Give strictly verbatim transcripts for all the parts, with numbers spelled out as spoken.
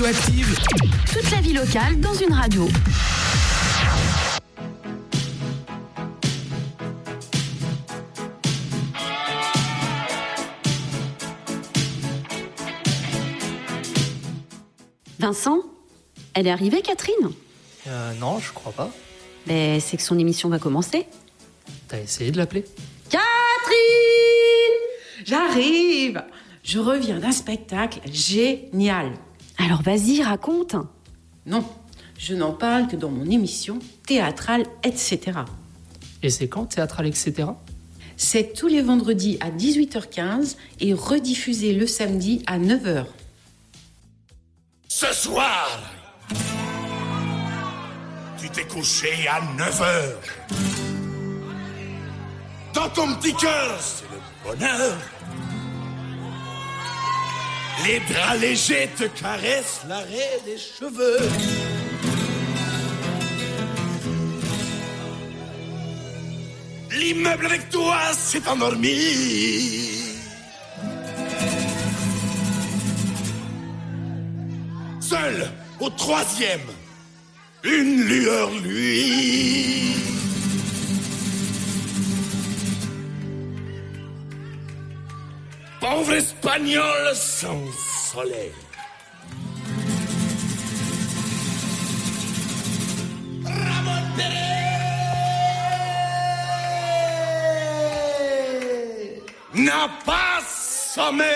Active. Toute la vie locale dans une radio. Vincent, elle est arrivée, Catherine ? Euh, non, je crois pas. Mais c'est que son émission va commencer. T'as essayé de l'appeler ? Catherine ! J'arrive ! Je reviens d'un spectacle génial. Alors vas-y, raconte. Non, je n'en parle que dans mon émission théâtrale, et cetera. Et c'est quand, théâtral, et cetera ? C'est tous les vendredis à dix-huit heures quinze et rediffusé le samedi à neuf heures. Ce soir, tu t'es couché à neuf heures. Dans ton petit cœur, c'est le bonheur. Les draps légers te caressent l'arrêt des cheveux. L'immeuble avec toi s'est endormi. Seul au troisième, une lueur luit. Pauvre espagnol sans soleil. Ramon Pérez n'a pas sommeil.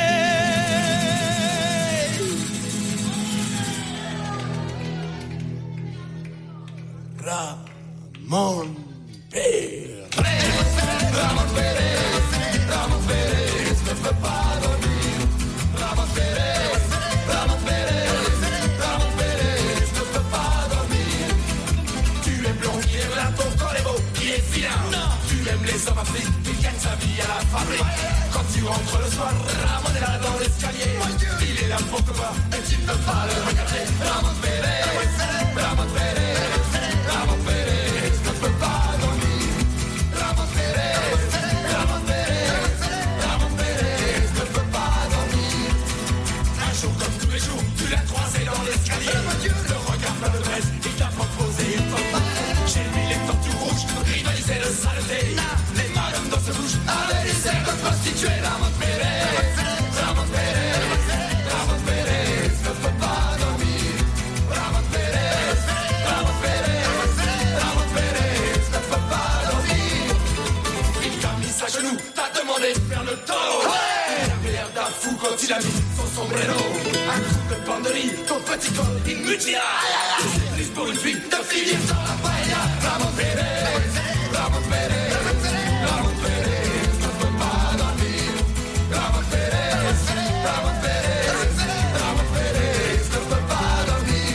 Ramon Pérez. Ramon Pérez. Ramon Pérez ne peut pas dormir. Ramon Pérez. Ramon Pérez. Ramon Pérez ne peut pas dormir. Tu aimes le rond qui est là, ton corps est beau, qui est vilain. Tu aimes les hommes africains qui gagnent sa vie à la fabrique. Quand tu rentres le soir, Ramon est là dans l'escalier. Il est là pour te voir et tu ne peux pas le regarder. Ramon Pérez. Ramon Pérez. Ramon Pérez ne peut pas dormir. Ramon Pérez. Ramon Pérez. Ramon Pérez ne peut pas dormir. Un jour comme tous les jours, tu l'as croisé dans l'escalier. Le regard plein de braise, il t'a proposé une photo. Chez lui, les tortues rouges rivalisaient de saleté. Les madames dans ce bouche avaient des airs de prostituées. Ramon Pérez. Ramon Pérez. Ramon Pérez ne peut pas dormir. Ramon Pérez. Ramon Pérez. Ramon Pérez ne peut pas dormir. Il t'a mis à genoux, t'a demandé de faire le tour. Ouais. Il avait l'air d'un fou quand il a mis son sombrero. Un coup de banderie, ton petit corps, il mutila. Tu t'es prise pour une fille de finir dans la paella. Ramon Pérez. Ramon Pérez. Ramon Pérez ne peut pas dormir. Ramon Pérez. Ramon Pérez. Ramon Pérez ne peut pas dormir.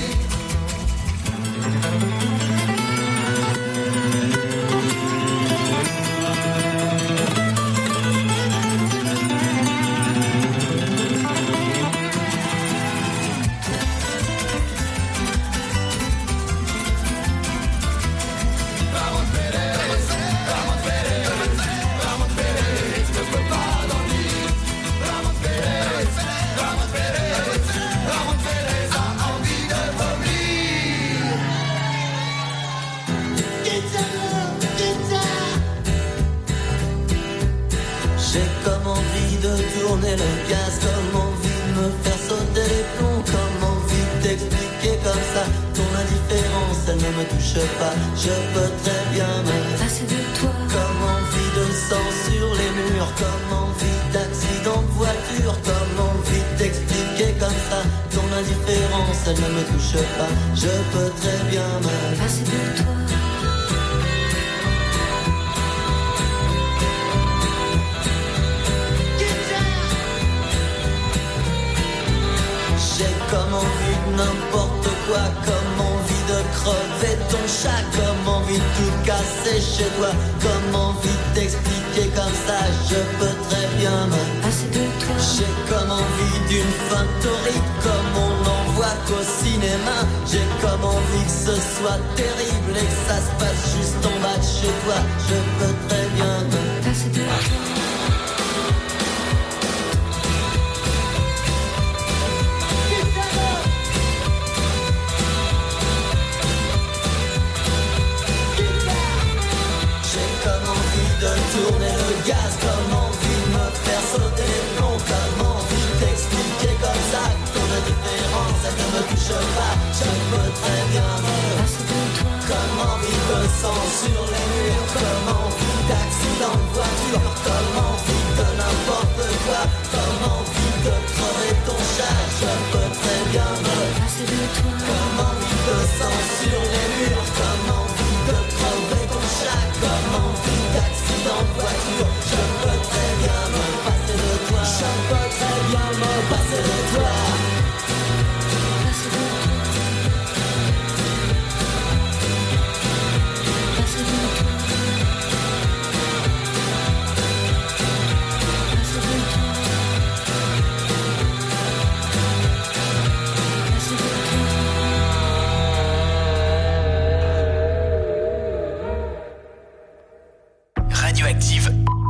Ramon Pérez. Ramon Pérez. Ramon Pérez ne peut pas dormir. Ramon Pérez. Ramon Pérez. Ramon Pérez a envie de vomir. J'ai comme envie de tourner le gaz, comme envie de me faire sauter les plombs, comme envie d'expliquer comme ça ton indifférence, elle ne me touche pas. Je peux très bien me Passer de toi. comme envie de sang sur les murs, comme envie d'accident de voiture, comme envie d'expliquer comme ça ton indifférence, elle ne me touche pas. Je peux très bien me Passer de toi. J'ai comme envie de n'importe quoi, comme envie de crever ton chat, comme envie de tout casser chez toi, comme envie d'expliquer comme ça, je peux très bien me Passer de toi. J'ai comme envie d'une fin torride, comme on n'en voit qu'au cinéma. J'ai comme envie que ce soit terrible et que ça se passe juste en bas de chez toi. Je peux très bien me Passer de toi. sang sur les murs, comme envie d'accident de voiture, comme envie de n'importe quoi, comme envie de crever ton chat. Je peux très bien me passer de toi. comme envie de sang sur les murs, comme envie de crever ton chat, comme envie d'accident de voiture. Je peux très bien me passer de toi. Je peux très bien me passer de toi. Passer de toi. Passer de toi. Passer de toi. Passer de toi. Radioactive.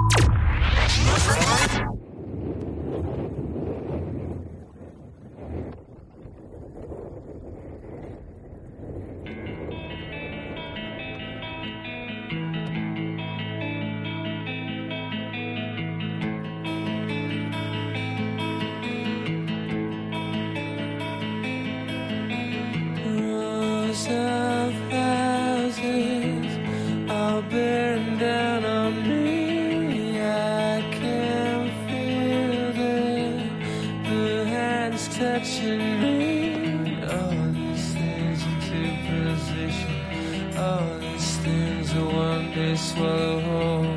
Rows of houses all bearing down on me. I can feel the, the hands touching me. All these things into position. All these things are one day swallow whole.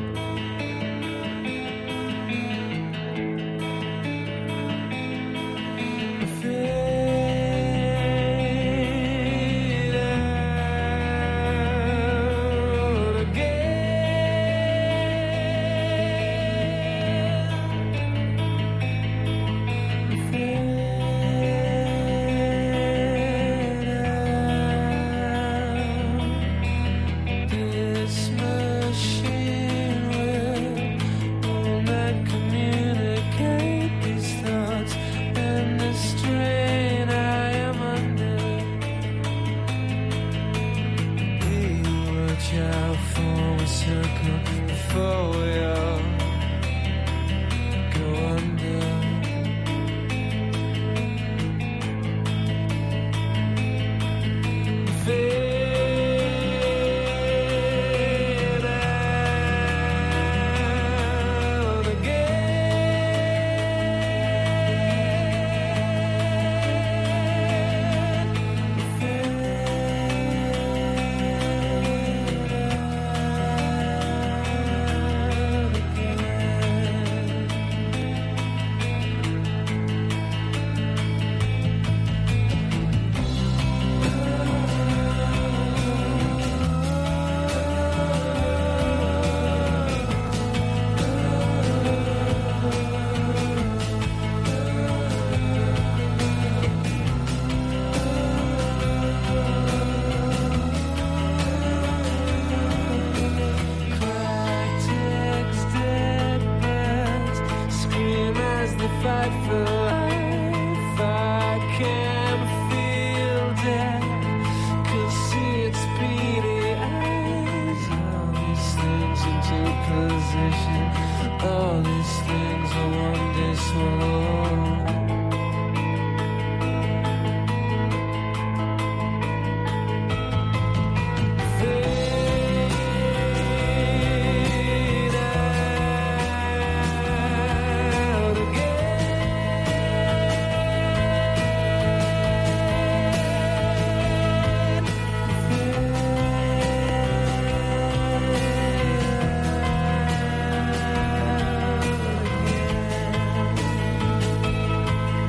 Fade out again. This machine will will not communicate these thoughts and the strain I am under. Hey, watch out for a circle before we all go under. Fade out again. Fade fight for life. I can feel death, could see its beady eyes. All these things into position. All these things are one day swallowed. Fade out again. Fade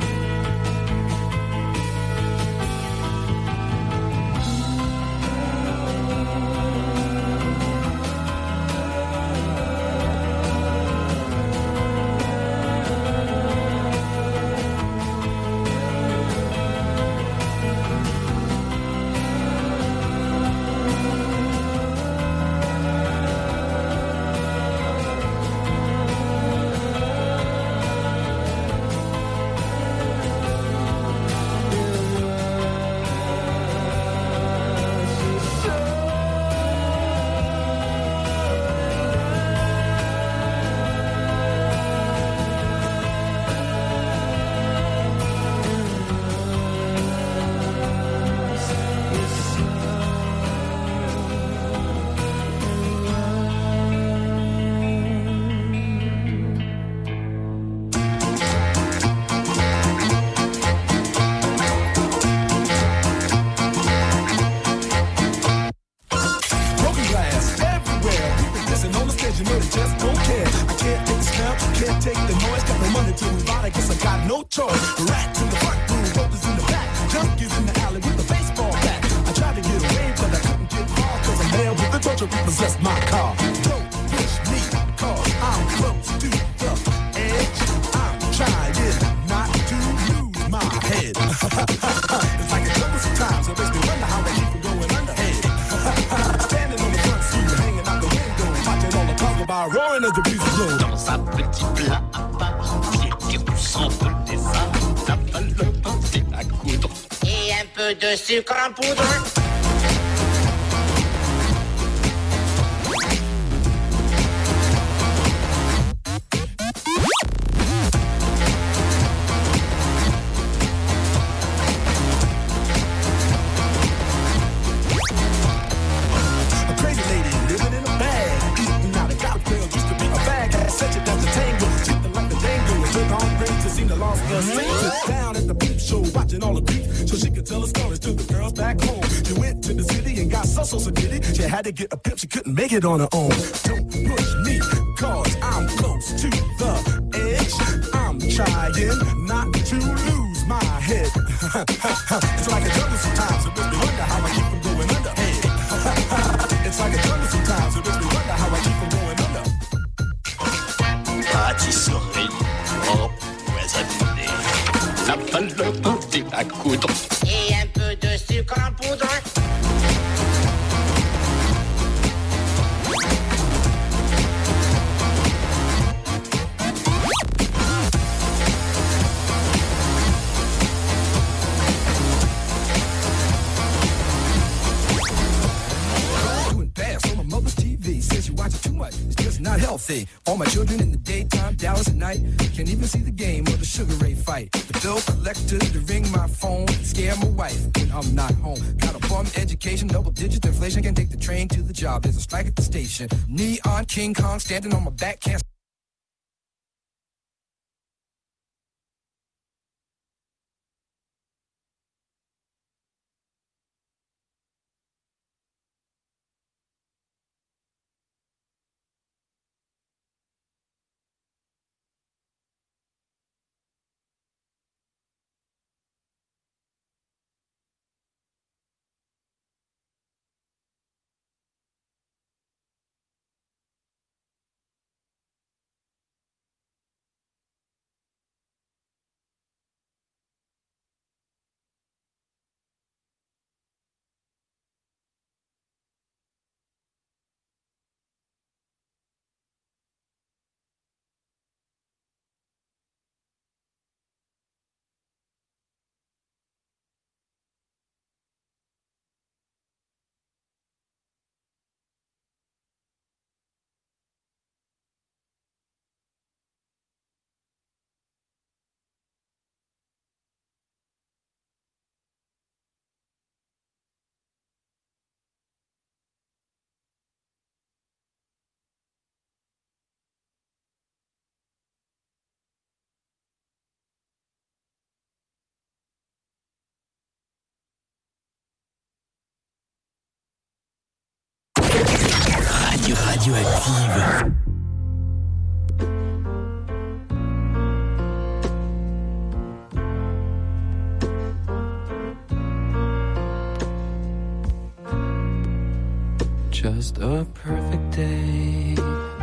take the noise, got the money to invite, I guess I got no choice. Rats in the front room, brothers in the back, junkies in the alley with the baseball bat. I tried to get away, but I couldn't get far, cause I'm there with the torture repossessed my car. Don't push me, cause I'm close to the edge. I'm trying not to lose my head. It's like a jungle sometimes, it makes me wonder how they keep from going underhead. Standing on the front seat, hanging out the window, watching all the talk about roaring as the breeze blows. Dans un petit plat à part, qui tire du sang de des arbres, la valeur c'est à coudre. Et un peu de sucre en poudre. Down at the peep show, watching all the creep, so she could tell her stories to the girls back home. She went to the city and got so so so diddy. She had to get a pimp, she couldn't make it on her own. Don't push me, cause I'm close to the edge. I'm trying not to lose my head. It's like a jungle sometimes, it makes me wonder how I keep from going under. Hey. It's like a jungle sometimes, it makes me wonder how I keep from going under. Pâtisserie, oh, poisonné, la valeur c'est à coudre. Et un peu de sucre en poudre. Not healthy. All my children in the daytime, Dallas at night. Can't even see the game or the Sugar Ray fight. The bill collector to ring my phone, scare my wife when I'm not home. Got a bum education, double digit inflation. Can't take the train to the job. There's a strike at the station. Neon King Kong standing on my back. Can't Radio Radioactive. Just a perfect day.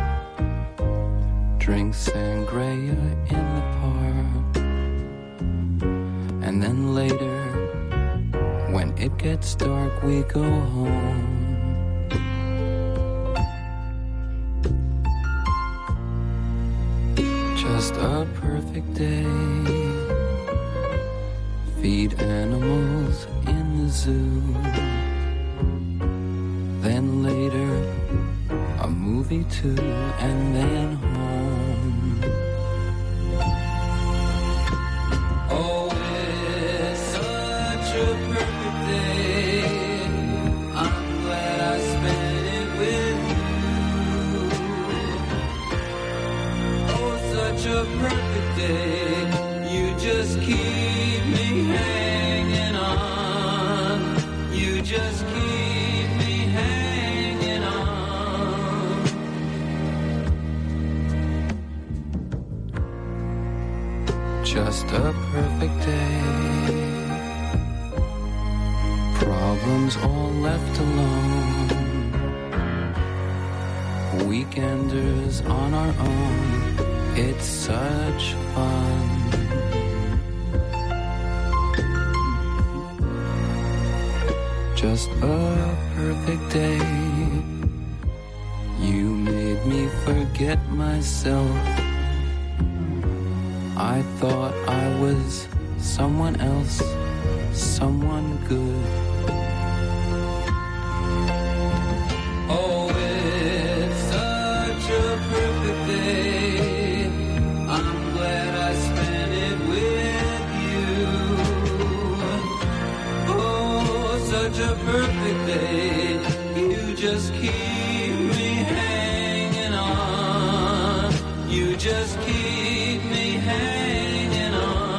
Drink sangria in the park. And then later, when it gets dark, we go home. Just a perfect day. Feed animals in the zoo. Then later, a movie too, and then home. Oh, it's such a perfect day. I'm glad I spent it with you. Oh, such a perfect day. You just keep me hanging on. You just keep just a perfect day. Problems all left alone. Weekenders on our own. It's such fun. Just a perfect day. You made me forget myself. I thought I was someone else, someone good. Oh, it's such a perfect day. I'm glad I spent it with you. Oh, such a perfect day. You just keep me hanging on. You just keep me hanging on.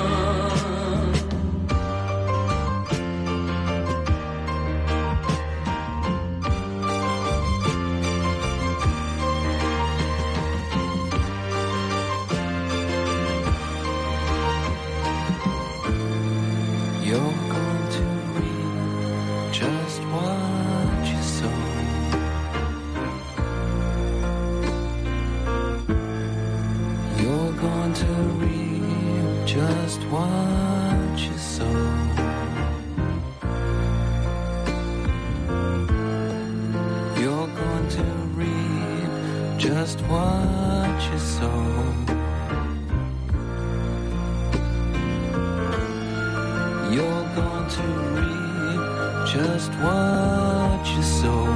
You're going to reap just what you sow. You're going to reap just what you sow. You're going to reap just what you sow. You're going to reap just what you sow.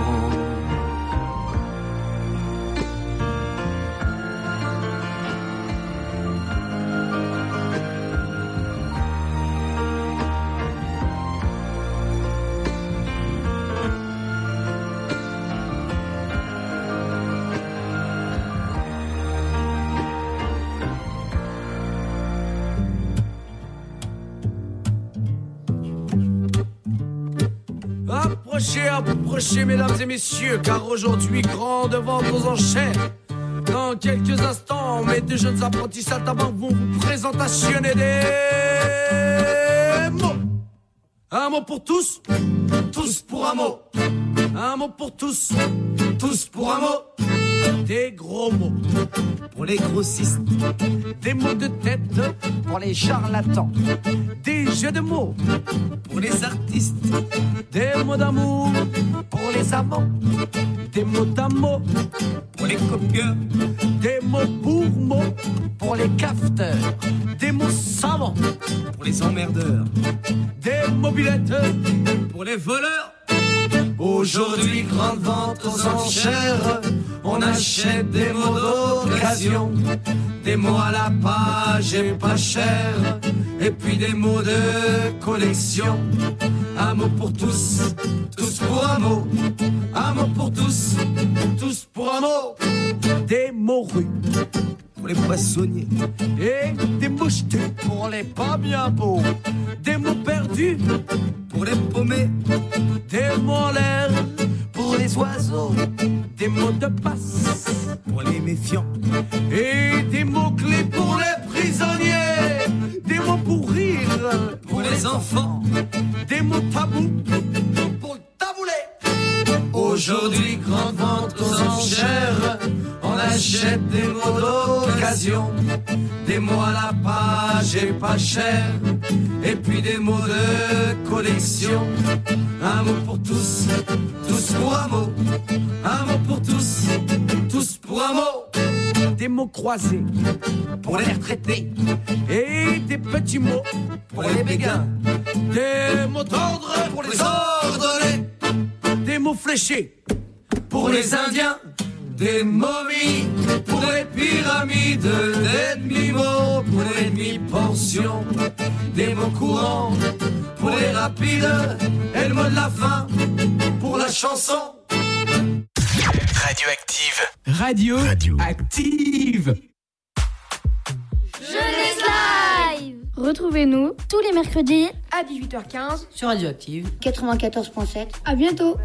Approchez, approchez, mesdames et messieurs, car aujourd'hui, grande vente aux enchères. Dans quelques instants, mes deux jeunes apprentis saltimbanques vont vous présentationner des mots. Un mot pour tous, tous pour un mot. Un mot pour tous, tous pour un mot. Des gros mots pour les grossistes, des mots de tête pour les charlatans, des jeux de mots pour les artistes, des mots d'amour pour les amants, des mots d'amour pour les copieurs, des mots pour mots pour les cafeteurs, des mots savants pour les emmerdeurs, des mobilettes pour les voleurs. Aujourd'hui, grande vente aux enchères, on achète des mots d'occasion, des mots à la page et pas cher, et puis des mots de collection. Un mot pour tous, tous pour un mot. Un mot pour tous, tous pour un mot. Des mots rues pour les poissonniers et des mots jetés pour les pas bien beaux. Des mots perdus pour les paumés, des mots en l'air pour les oiseaux, des mots de passe pour les méfiants et des mots clés pour les prisonniers, des mots pour rire pour les enfants, des mots tabous pour le taboulet. Aujourd'hui, grande vente aux enchères, on achète des mots d'occasion, des mots à la page et pas cher, et puis des mots de collection. Un mot pour tous, tous pour un mot. Un mot pour tous, tous pour un mot. Des mots croisés pour les retraités et des petits mots pour les béguins. Des mots d'ordre pour les ordonnés, des mots fléchés pour les Indiens, des momies pour les pyramides, des demi-mots pour les demi-pensions, des mots courants pour les rapides, et le mot de la fin pour la chanson. Radioactive. Radio, Radio. Active. Jeunesse Live. Retrouvez-nous tous les mercredis À dix-huit heures quinze sur Radioactive quatre-vingt-quatorze virgule sept. À bientôt.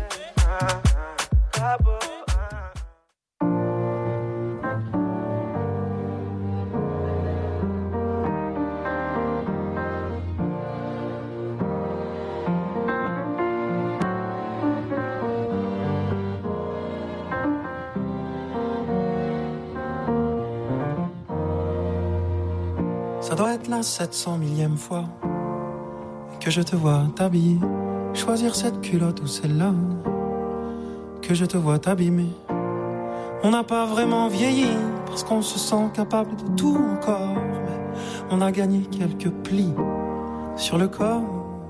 Ça doit être la sept cent millième fois que je te vois t'habiller, choisir cette culotte ou celle-là, que je te vois t'abîmer. On n'a pas vraiment vieilli parce qu'on se sent capable de tout encore, mais on a gagné quelques plis sur le corps.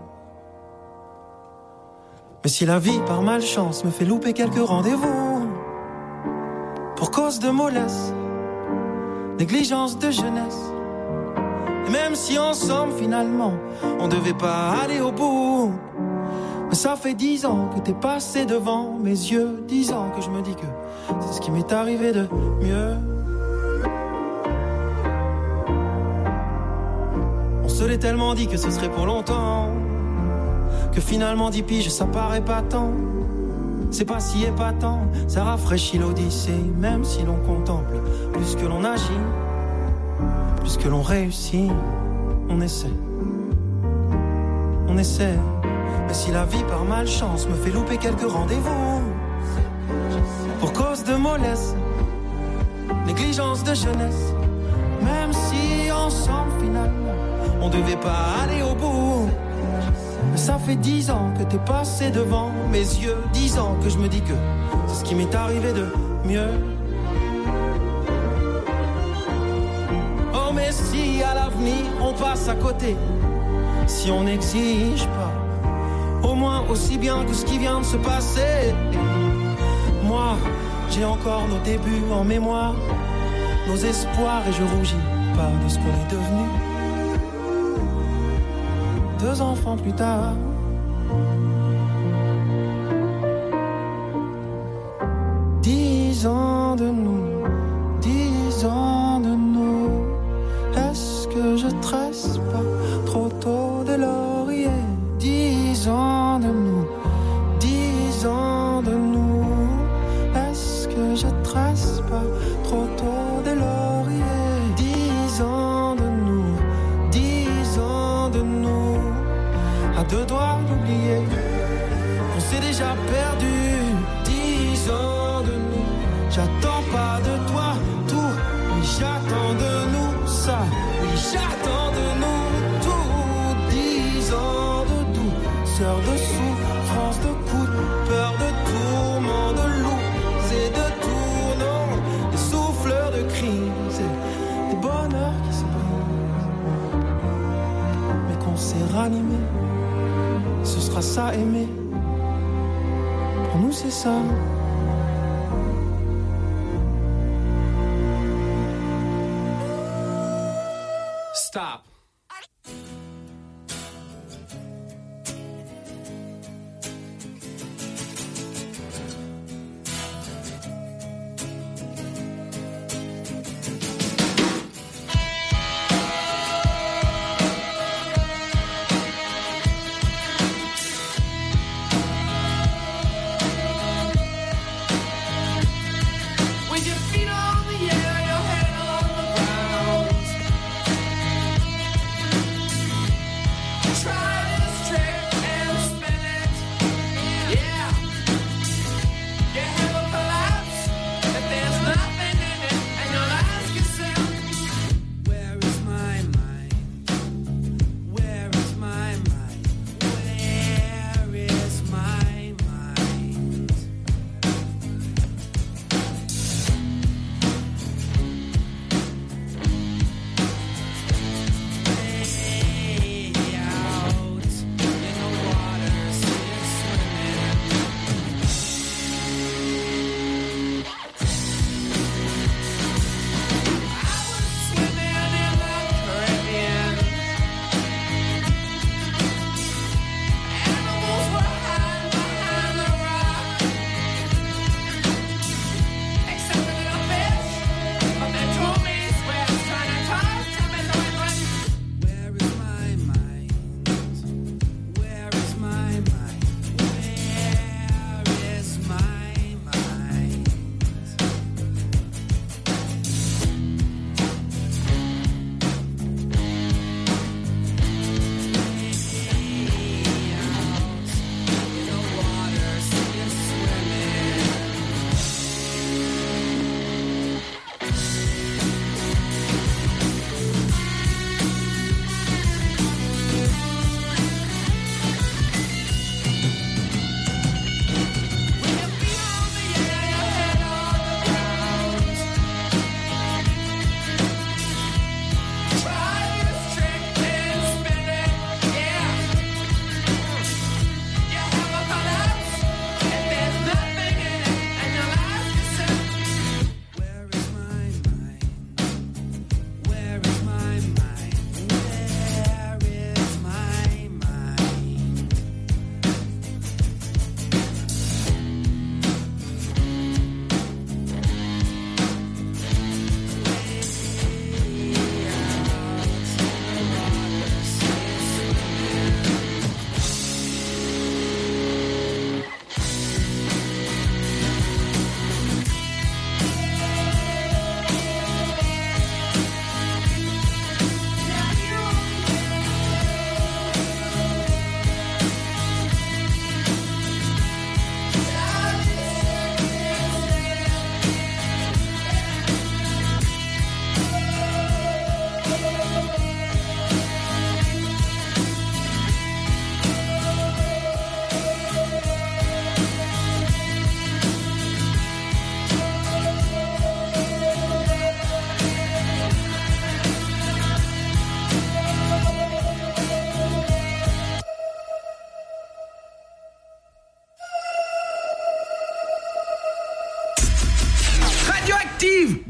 Mais si la vie par malchance me fait louper quelques rendez-vous pour cause de mollesse, négligence de jeunesse, et même si ensemble finalement on devait pas aller au bout, mais ça fait dix ans que t'es passé devant mes yeux, dix ans que je me dis que c'est ce qui m'est arrivé de mieux. On se l'est tellement dit que ce serait pour longtemps, que finalement dix piges ça paraît pas tant. C'est pas si épatant, ça rafraîchit l'odyssée, même si l'on contemple plus que l'on agit, plus que l'on réussit. On essaie, on essaie. Mais si la vie par malchance me fait louper quelques rendez-vous pour cause de mollesse, négligence de jeunesse, même si ensemble finalement on devait pas aller au bout, ça fait dix ans que t'es passé devant mes yeux, dix ans que je me dis que c'est ce qui m'est arrivé de mieux. Oh mais si à l'avenir on passe à côté, si on n'exige pas au moins aussi bien que ce qui vient de se passer, moi j'ai encore nos débuts en mémoire, nos espoirs, et je rougis pas de ce qu'on est devenu. Deux enfants plus tard, dix ans de nous, dix ans de nous. Est-ce que je tresse pas trop tôt des lauriers? Dix ans de nous, dix ans de nous. Est-ce que je tresse pas trop tôt des lauriers? Dix ans de nous, dix ans de nous. À deux doigts d'oublier, on s'est déjà perdu. Dix ans de nous, j'attends pas de toi tout, oui j'attends de nous ça, oui j'attends de nous tout. Dix ans de douceur, de souffrance, de coups de peur, de tourments, de loups et de tournants, des souffleurs de crise et des bonheurs qui se brisent, mais qu'on s'est ranimé. Ce sera ça aimer. Pour nous c'est ça. Stop. With your feet on the air, your head on the ground. Radioactive.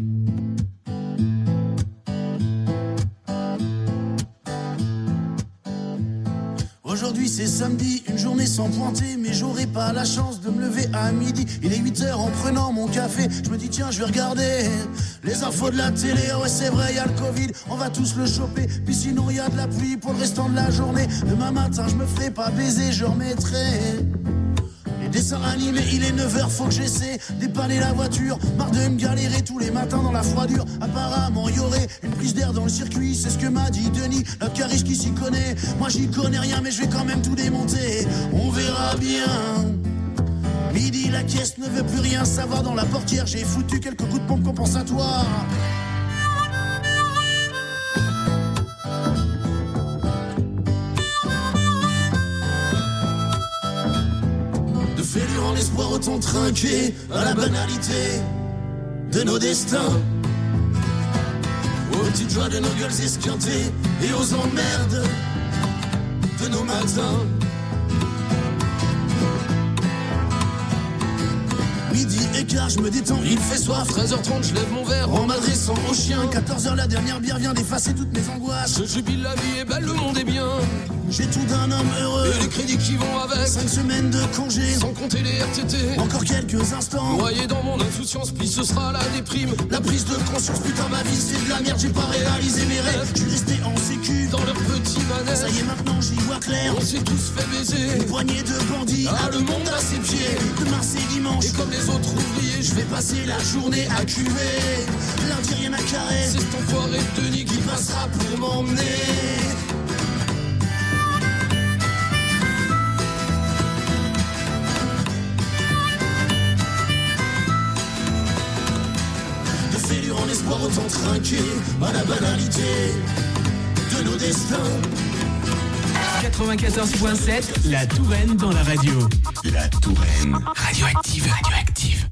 Aujourd'hui c'est samedi, une journée sans pointer, mais j'aurai pas la chance de me lever à midi. Il est huit heures en prenant mon café, je me dis tiens je vais regarder les infos de la télé. Ouais c'est vrai y'a le Covid, on va tous le choper, puis sinon y'a de la pluie pour le restant de la journée. Demain matin je me ferai pas baiser, je remettrai les dessins animés. Il est neuf heures, faut que j'essaie dépanner la voiture, marre de me galérer tous les matins dans la froidure. Apparemment y'aurait une prise d'air dans le circuit, c'est ce que m'a dit Denis, notre cariste qui s'y connaît. Moi j'y connais rien mais je vais quand même tout démonter, on verra bien. Midi la caisse ne veut plus rien savoir, dans la portière j'ai foutu quelques coups de pompe compensatoires. Fêlure en espoir autant trinqué à la banalité de nos destins, aux petites joies de nos gueules esquintées et aux emmerdes de nos matins. Midi et quart, je me détends, il fait soif. Treize heures trente, je lève mon verre en m'adressant au chien. Quatorze heures, la dernière bière vient d'effacer toutes mes angoisses. Je jubile, la vie est belle, le monde est bien. J'ai tout d'un homme heureux et les crédits qui vont avec. Cinq semaines de congé, sans compter les R T T. Encore quelques instants, noyé dans mon insouciance, puis ce sera la déprime. La prise de conscience, putain ma vie c'est de la merde. J'ai pas réalisé mes rêves, je suis resté en sécu dans leur petit manège. Ça y est maintenant j'y vois clair, on s'est tous fait baiser. Une poignée de bandits, ah le monde à ses pieds. Demain c'est dimanche, et comme les autres ouvriers, je vais passer la journée à cuver. Lundi rien à carrer, c'est cet enfoiré de Denis qui passera pour m'emmener. En espoir autant trinqué à la banalité de nos destins. quatre-vingt-quatorze point sept, la Touraine dans la radio. La Touraine. Radioactive, radioactive.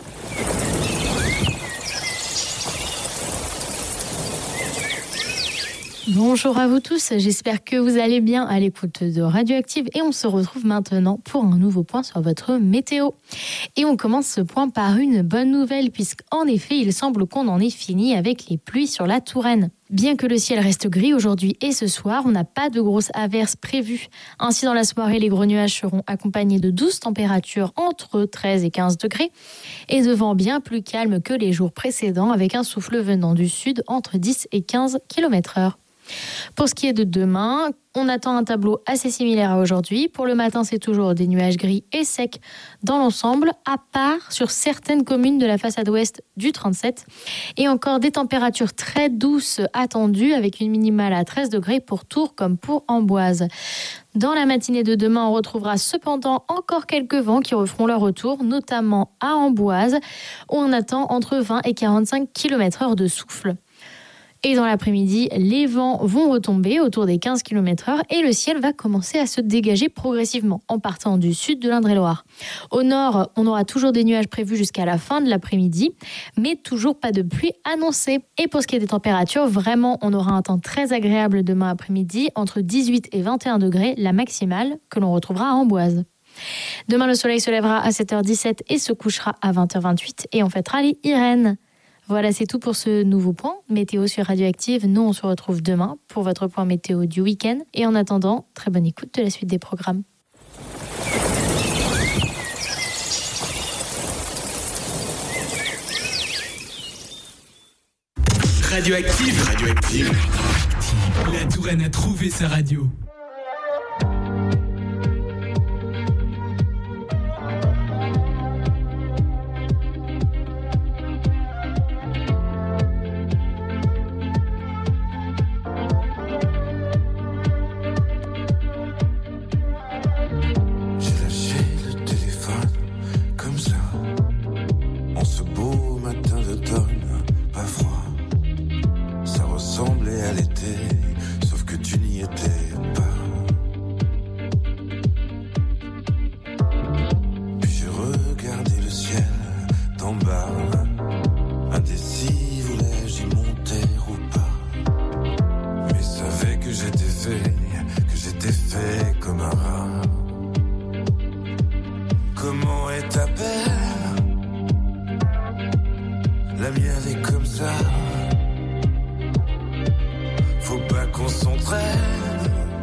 Bonjour à vous tous, j'espère que vous allez bien à l'écoute de Radioactive et on se retrouve maintenant pour un nouveau point sur votre météo. Et on commence ce point par une bonne nouvelle puisqu'en effet il semble qu'on en ait fini avec les pluies sur la Touraine. Bien que le ciel reste gris aujourd'hui et ce soir, on n'a pas de grosses averses prévues. Ainsi dans la soirée, les gros nuages seront accompagnés de douces températures entre treize et quinze degrés et de vents bien plus calmes que les jours précédents avec un souffle venant du sud entre dix et quinze kilomètres heure. Pour ce qui est de demain, on attend un tableau assez similaire à aujourd'hui. Pour le matin, c'est toujours des nuages gris et secs dans l'ensemble, à part sur certaines communes de la façade ouest du trente-sept. Et encore des températures très douces attendues avec une minimale à treize degrés pour Tours comme pour Amboise. Dans la matinée de demain, on retrouvera cependant encore quelques vents qui referont leur retour, notamment à Amboise, où on attend entre vingt et quarante-cinq kilomètres heure de souffle. Et dans l'après-midi, les vents vont retomber autour des quinze kilomètres heure et le ciel va commencer à se dégager progressivement en partant du sud de l'Indre-et-Loire. Au nord, on aura toujours des nuages prévus jusqu'à la fin de l'après-midi, mais toujours pas de pluie annoncée. Et pour ce qui est des températures, vraiment, on aura un temps très agréable demain après-midi, entre dix-huit et vingt et un degrés, la maximale que l'on retrouvera à Amboise. Demain, le soleil se lèvera à sept heures dix-sept et se couchera à vingt heures vingt-huit et on fêtera les Irènes. Voilà, c'est tout pour ce nouveau point météo sur Radioactive. Nous, on se retrouve demain pour votre point météo du week-end. Et en attendant, très bonne écoute de la suite des programmes. Radioactive, Radioactive. La Touraine a trouvé sa radio. La mienne est comme ça. Faut pas qu'on s'entraîne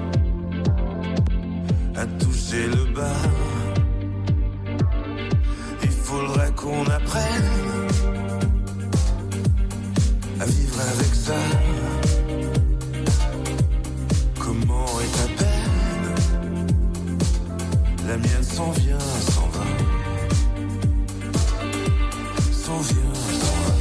à toucher le bas. Il faudrait qu'on apprenne à vivre avec ça. Comment est ta peine? La mienne s'en vient, s'en va. S'en vient, s'en va.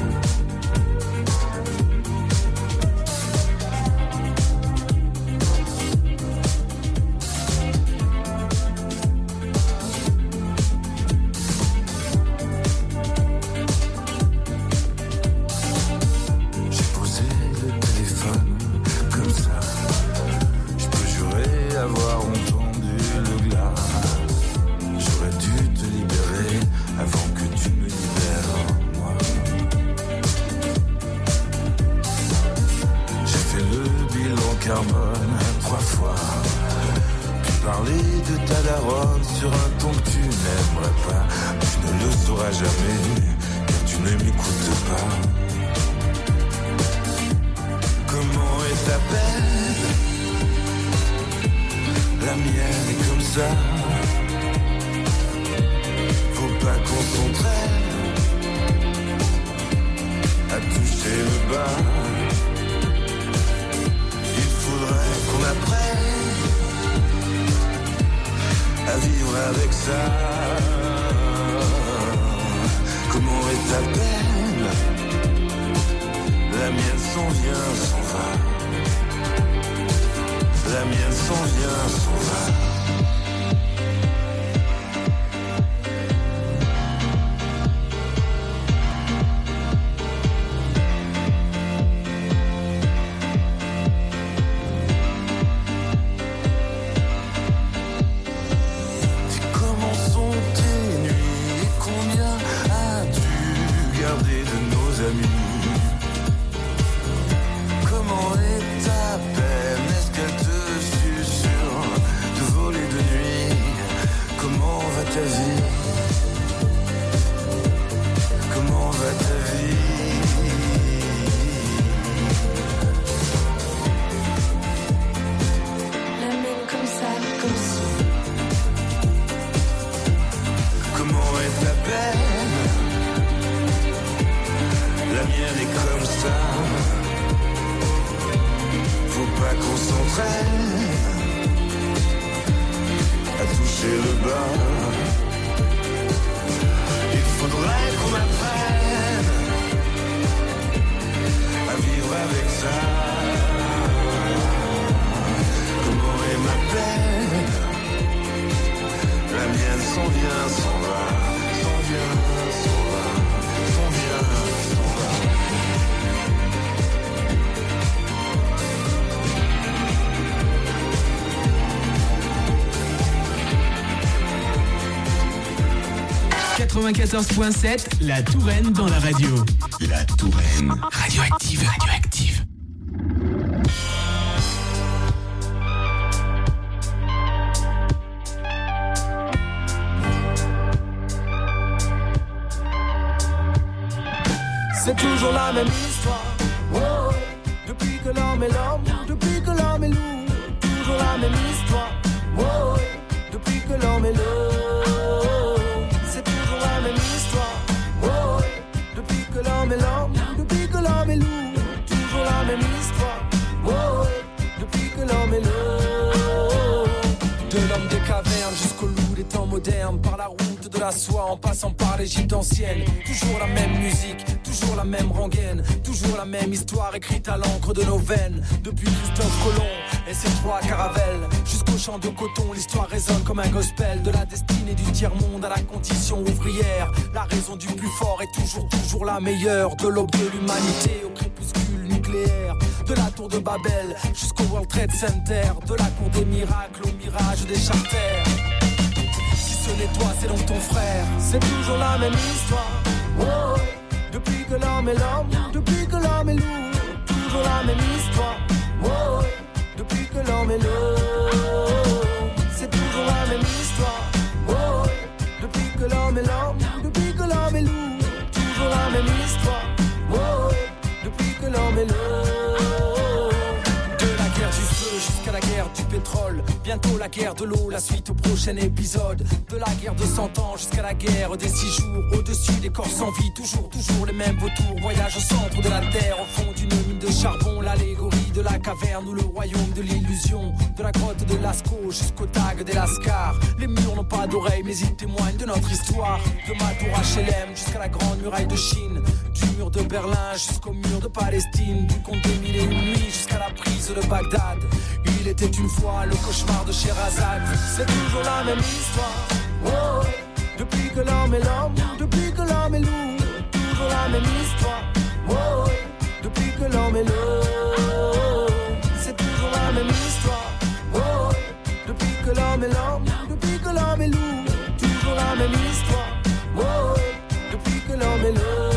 quatre-vingt-quatorze point sept, la Touraine dans la radio. La Touraine. Radioactive, radioactive. C'est toujours la même histoire. Oh, depuis que l'homme est l'homme, depuis que l'homme est loup. Toujours la même histoire. Oh, depuis que l'homme est l'homme. L'homme est l'homme, depuis que l'homme est loup. Toujours la même histoire. Oh, depuis que l'homme est loup. De l'homme des cavernes jusqu'au loup des temps modernes. Par la route de la soie en passant par l'Égypte ancienne. Toujours la même musique, toujours la même rengaine. Toujours la même histoire écrite à l'encre de nos veines. Depuis Christophe Colomb et ses trois caravelles jusqu'au champ de coton, l'histoire résonne comme un gospel. De la destinée du tiers-monde à la condition ouvrière. La raison du plus fort est toujours, toujours la meilleure. De l'aube de l'humanité au crépuscule nucléaire. De la tour de Babel jusqu'au World Trade Center. De la cour des miracles au mirage des charters. Si ce n'est toi, c'est donc ton frère. C'est toujours la même histoire. Oh, depuis que l'homme est l'homme, depuis que l'homme est loup. Toujours la même histoire. Oh, depuis que l'homme est l'homme. C'est toujours la même histoire. Oh, depuis que l'homme est l'homme, depuis que l'homme est loup. Toujours la même histoire. l'homme et l'eau. De la guerre du feu jusqu'à la guerre du pétrole, bientôt la guerre de l'eau, la suite au prochain épisode. De la guerre de cent ans jusqu'à la guerre des six jours, au-dessus des corps sans vie, toujours, toujours les mêmes vautours. Voyage au centre de la terre, au fond d'une mine de charbon, l'allégorie de la caverne ou le royaume de l'illusion. De la grotte de Lascaux jusqu'au tag des Lascars, les murs n'ont pas d'oreilles mais ils témoignent de notre histoire. De ma tour H L M jusqu'à la grande muraille de Chine, du mur de Berlin jusqu'au mur de Palestine, du conte des mille et une nuits jusqu'à la prise de Bagdad. Il était une fois le cauchemar de Sherazade. C'est toujours la même histoire, oh, depuis que l'homme est l'homme, depuis que l'homme est loup. Toujours la même histoire, oh, depuis que l'homme est l'eau. C'est toujours la même histoire, oh, depuis que l'homme est l'homme, depuis que l'homme est loup. Toujours la même histoire, oh, depuis que l'homme est l'eau.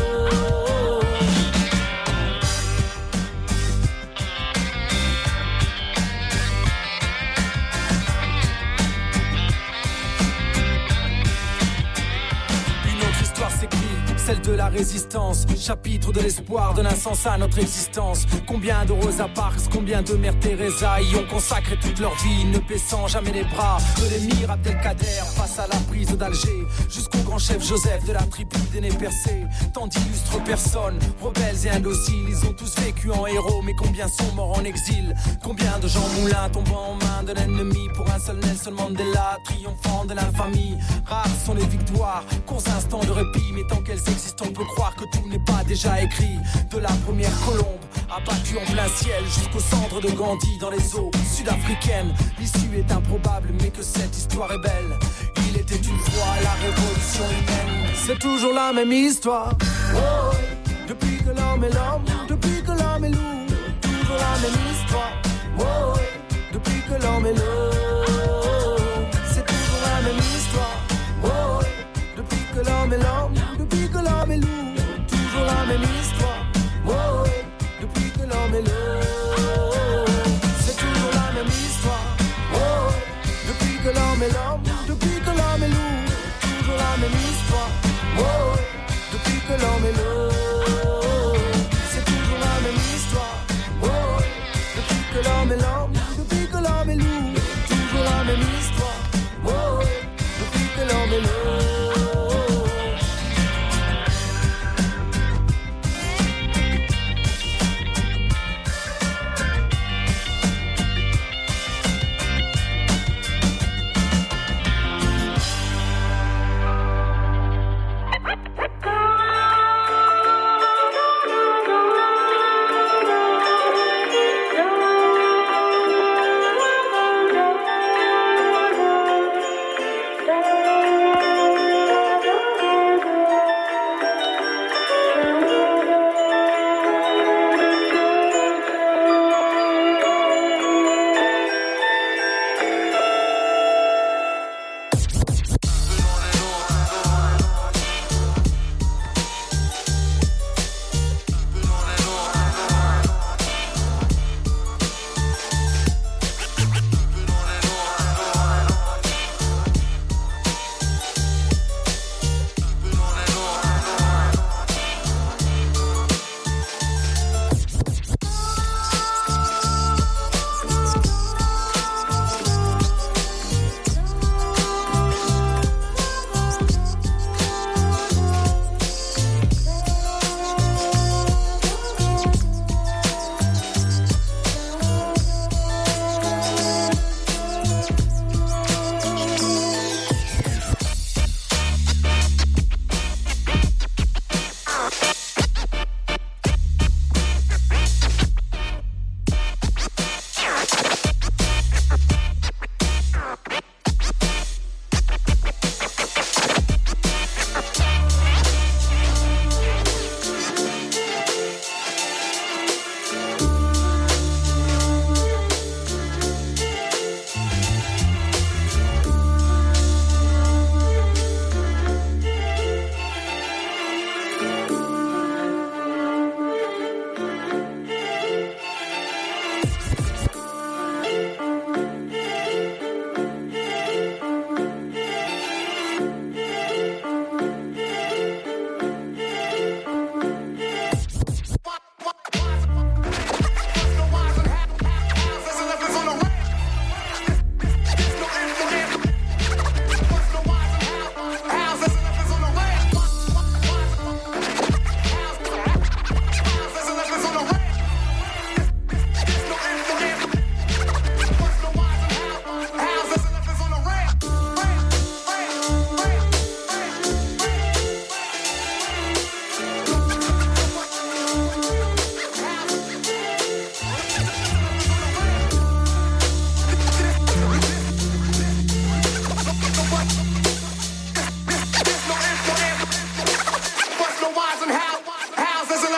Celle de la résistance, chapitre de l'espoir, de l'insens à notre existence. Combien de Rosa Parks, combien de Mère Teresa y ont consacré toute leur vie, ne baissant jamais les bras. De l'émir Abdelkader face à la prise d'Alger, jusqu'au grand chef Joseph de la tribu des nez percés. Tant d'illustres personnes, rebelles et indociles, ils ont tous vécu en héros, mais combien sont morts en exil? Combien de Jean Moulin tombant en main de l'ennemi pour un seul Nelson Mandela, triomphant de l'infamie? Rares sont les victoires, courts instants de répit, mais tant qu'elles existent, on peut croire que tout n'est pas déjà écrit. De la première colombe abattue en plein ciel jusqu'aux cendres de Gandhi dans les eaux sud-africaines, l'issue est improbable, mais que cette histoire est belle. Il était une fois la révolution humaine. C'est toujours la même histoire, oh, depuis que l'homme est l'homme, depuis que l'homme est loup. Toujours la même histoire, oh, depuis que l'homme est l'eau. C'est toujours la même histoire, oh, depuis que l'homme est l'homme, depuis que l'homme est loup. Toujours la même histoire, oh, depuis que l'homme est l'eau. C'est toujours la même histoire, oh, depuis que l'homme est l'homme, depuis que l'homme est loup. Toujours la même histoire, oh, depuis que l'homme est l'eau. C'est toujours la même histoire, oh, depuis que l'homme est l'homme, depuis que l'homme est loup. Toujours la même histoire, oh, depuis que l'homme est l'eau.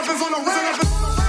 happens on the rain.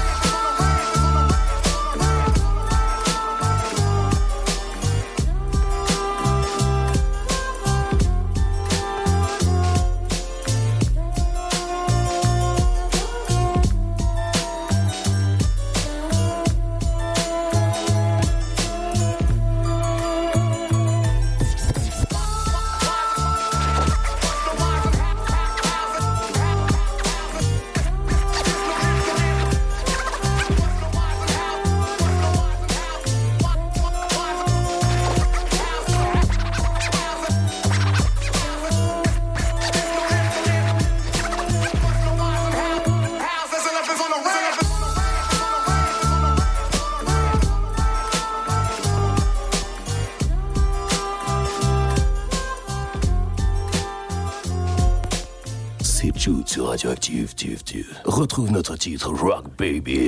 C'est Jude sur Radioactive. Retrouve notre titre Rock Baby.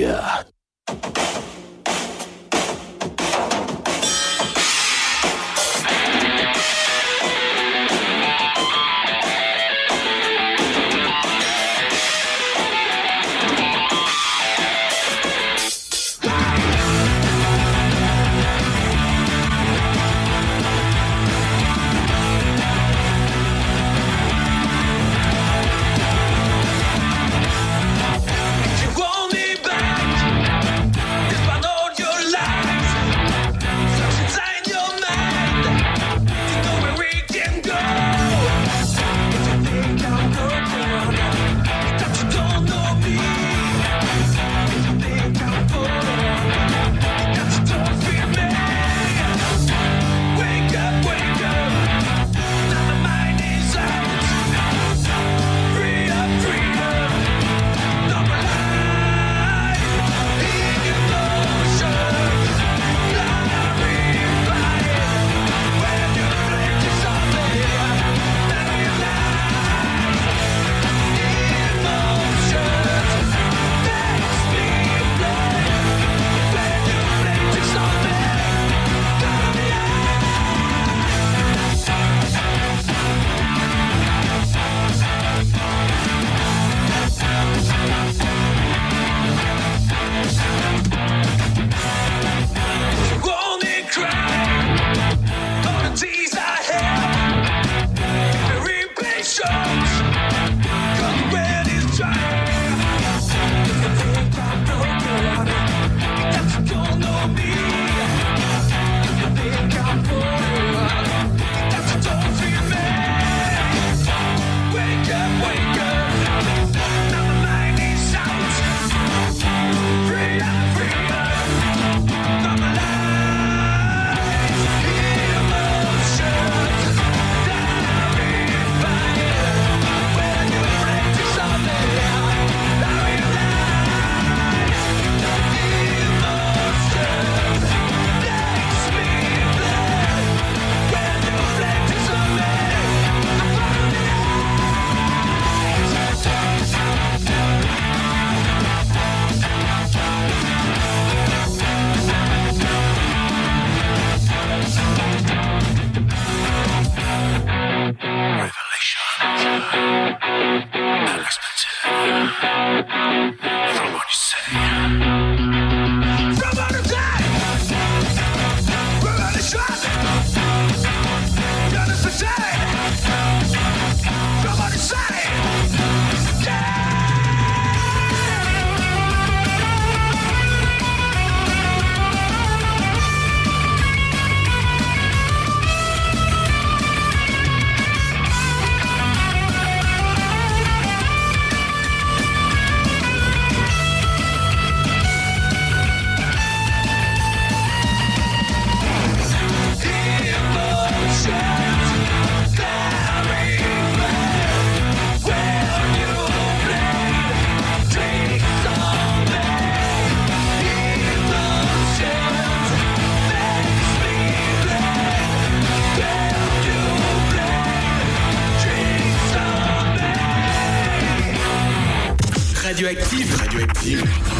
Radioactive. Radioactive.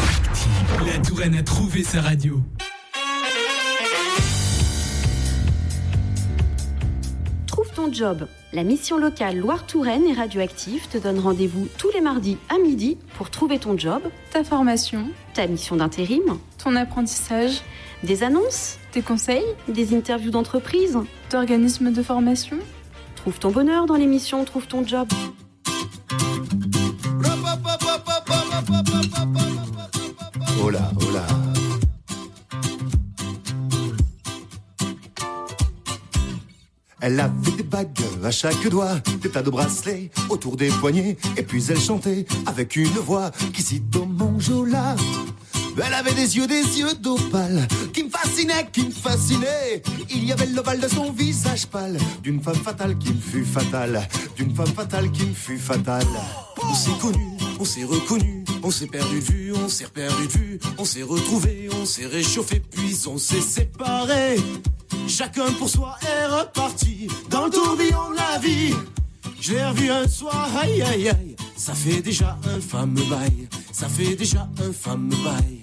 La Touraine a trouvé sa radio. Trouve ton job, La mission locale Loire-Touraine et Radioactive te donne rendez-vous tous les mardis à midi pour trouver ton job, ta formation, ta mission d'intérim, ton apprentissage, des annonces, tes conseils, des interviews d'entreprise, d'organismes de formation. Trouve ton bonheur dans l'émission Trouve ton job. Oh là, oh là. Elle avait des bagues à chaque doigt, des tas de bracelets autour des poignets, et puis elle chantait avec une voix qui cite au Manjola. Elle avait des yeux, des yeux d'opale, qui me fascinaient, qui me fascinaient. Il y avait l'ovale de son visage pâle, d'une femme fatale qui me fut fatale, d'une femme fatale qui me fut fatale. On s'est connus, on s'est reconnus, on s'est perdu de vue, on s'est perdu de vue, on s'est retrouvés, on s'est réchauffé, puis on s'est séparés. Chacun pour soi est reparti dans le tourbillon de la vie. Je l'ai revu un soir, aïe aïe aïe, ça fait déjà un fameux bail, ça fait déjà un fameux bail.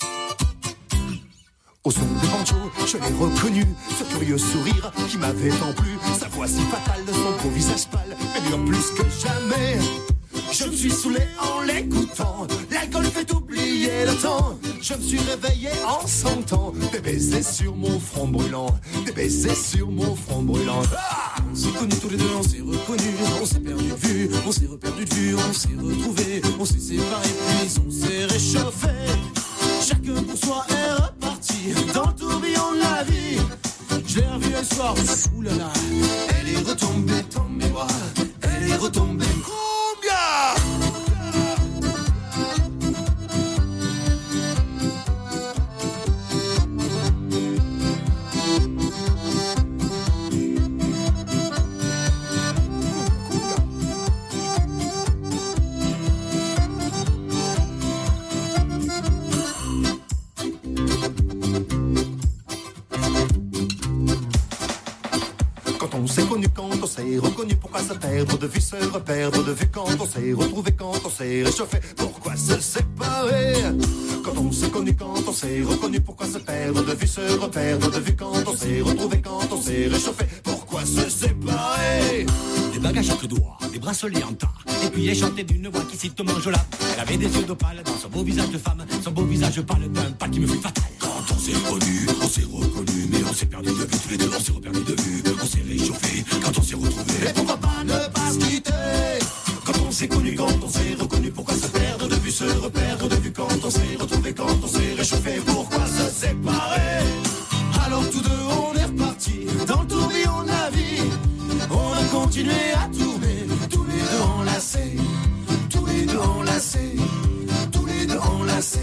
Au son des banjos, je l'ai reconnu, ce curieux sourire qui m'avait tant plu, sa voix si fatale, son beau visage pâle, mais bien plus que jamais. Je me suis saoulé en l'écoutant, l'alcool fait oublier le temps. Je me suis réveillé en sentant des baisers sur mon front brûlant, des baisers sur mon front brûlant. Ah, on s'est connus tous les deux, on s'est reconnus, on s'est perdu de vue, on s'est reperdu de vue, on s'est retrouvés, on s'est séparés, puis on s'est réchauffé. Chacun pour soi est reparti dans le tourbillon de la vie. Je l'ai revue un soir, oulala, elle est retombée dans mes bras, elle est retombée. On s'est connu quand on s'est reconnu, pourquoi se perdre de vue, se reperdre de vue quand on s'est retrouvé, quand on s'est réchauffé, pourquoi se séparer? Quand on s'est connu, quand on s'est reconnu, pourquoi se perdre de vue, se reperdre de vue quand on s'est retrouvé, quand on s'est réchauffé, pourquoi se séparer? Des bagues à chaque doigt, des bracelets en tas, et puis elle chantait d'une voix qui cite Manjola. Elle avait des yeux d'opale dans son beau visage de femme, son beau visage pâle d'un pâle qui me fut fatal. Quand on s'est connu, on s'est reconnu, mais on s'est perdu de vue, tous les deux on s'est reperdu de vue, on s'est réchauffé quand on s'est retrouvés. Et pourquoi pas ne pas se quitter? Quand on s'est connu, quand on s'est reconnu, pourquoi se perdre de vue, se reperdre de vue quand on s'est retrouvé, quand on s'est réchauffé, pourquoi se séparer? Alors tous deux on est repartis dans le tourbillon de la vie. On a continué à tourner, tous les deux enlacés, tous les deux enlacés, tous les deux enlacés.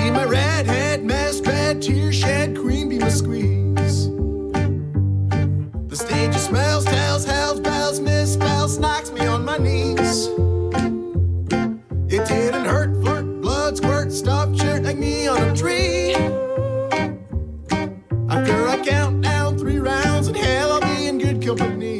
be my redhead, masquerade, tear shed, cream be my squeeze. The stage smells, tells, hells, bells, misspells, knocks me on my knees. It didn't hurt, flirt, blood squirt, stuffed shirt like me on a tree. After I count down three rounds, and hell, I'll be in good company.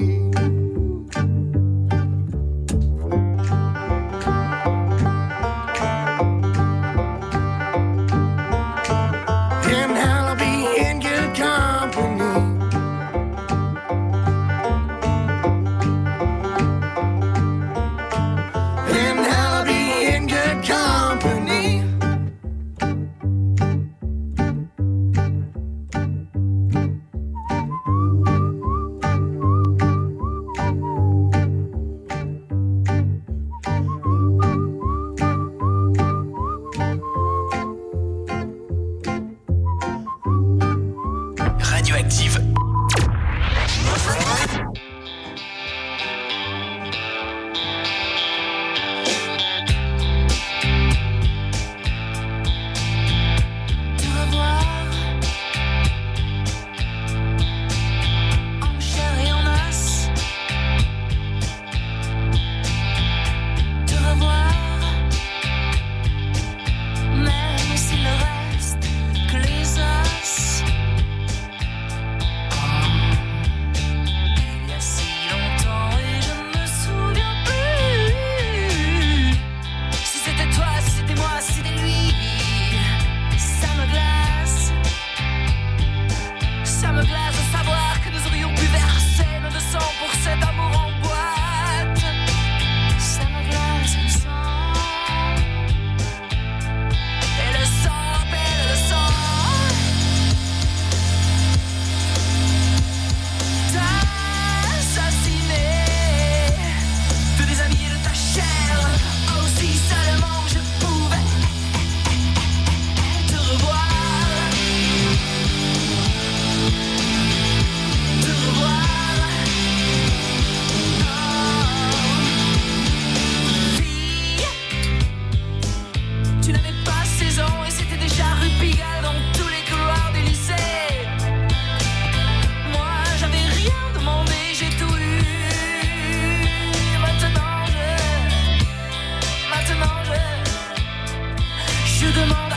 Je demande